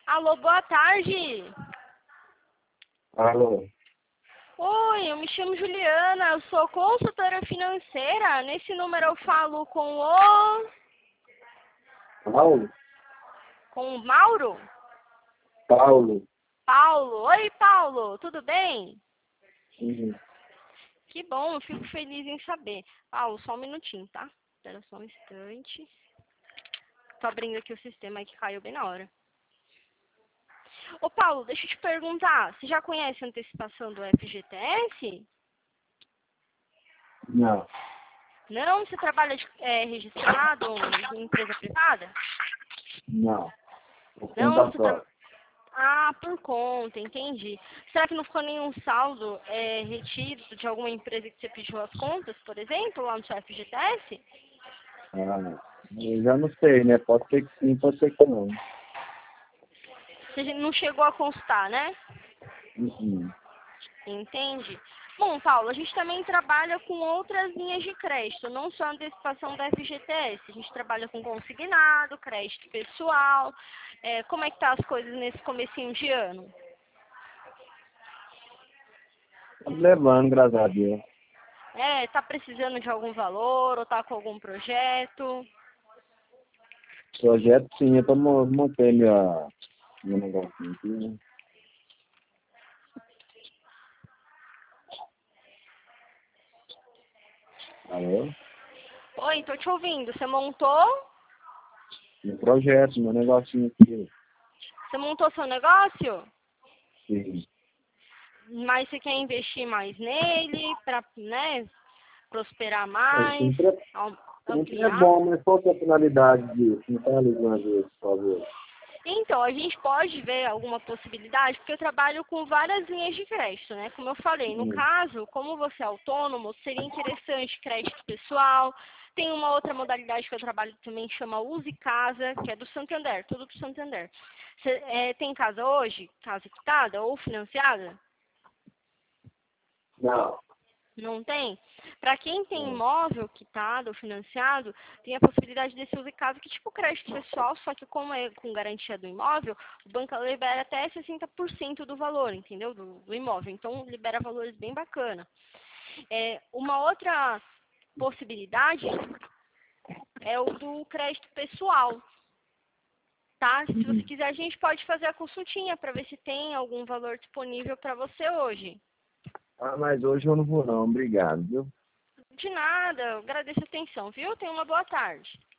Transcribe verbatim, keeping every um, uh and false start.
Alô, boa tarde. Alô? Oi, eu me chamo Juliana, eu sou consultora financeira. Nesse número eu falo com o... Paulo? com o Mauro? Paulo? Paulo. Oi, Paulo, tudo bem? Uhum. Que bom, eu fico feliz em saber. Paulo, só um minutinho, tá? Espera só um instante. Tô abrindo aqui o sistema que caiu bem na hora. Ô, Paulo, deixa eu te perguntar. Você já conhece a antecipação do F G T S? Não. Não? Você trabalha de, é, registrado em empresa privada? Não. Por Não, conta você própria. tra... Ah, por conta, entendi. Será que não ficou nenhum saldo é, retido de alguma empresa que você pediu as contas, por exemplo, lá no seu F G T S? Ah, eu já não sei, né? Pode ser que sim, pode ser que não. Você não chegou a constar, né? Uhum. Entende? Bom, Paulo, a gente também trabalha com outras linhas de crédito, não só a antecipação da F G T S. A gente trabalha com consignado, crédito pessoal. É, como é que tá as coisas nesse comecinho de ano? Tá levando, graças a Deus. É, tá precisando de algum valor ou tá com algum projeto? Projeto sim, eu tô mo- montei minha, meu negocinho aqui, né? Alô? Oi, tô te ouvindo. Você montou? Meu projeto, meu negocinho aqui. Você montou seu negócio? Sim. Mas você quer investir mais nele para, né, prosperar É, mais, sempre, é- am- sempre é ampliar? bom, mas qual que é a finalidade disso? Me fala uma vez, por favor. Então, a gente pode ver alguma possibilidade, porque eu trabalho com várias linhas de crédito, né? Como eu falei, no Hum. caso, como você é autônomo, seria interessante crédito pessoal. Tem uma outra modalidade que eu trabalho também, que chama Use Casa, que é do Santander, tudo do Santander. Você é, tem casa hoje? Casa quitada ou financiada? Não. Não tem? Para quem tem Não. imóvel quitado ou financiado, tem a possibilidade desse uso em casa, que é tipo crédito pessoal, só que como é com garantia do imóvel, o banco libera até sessenta por cento do valor, entendeu? Do, do imóvel. Então, libera valores bem bacana. É, uma outra possibilidade é o do crédito pessoal, tá? Se você Uhum. quiser, a gente pode fazer a consultinha para ver se tem algum valor disponível para você hoje. Ah, mas hoje eu não vou não, obrigado, viu? De nada, eu agradeço a atenção, viu? Tenha uma boa tarde.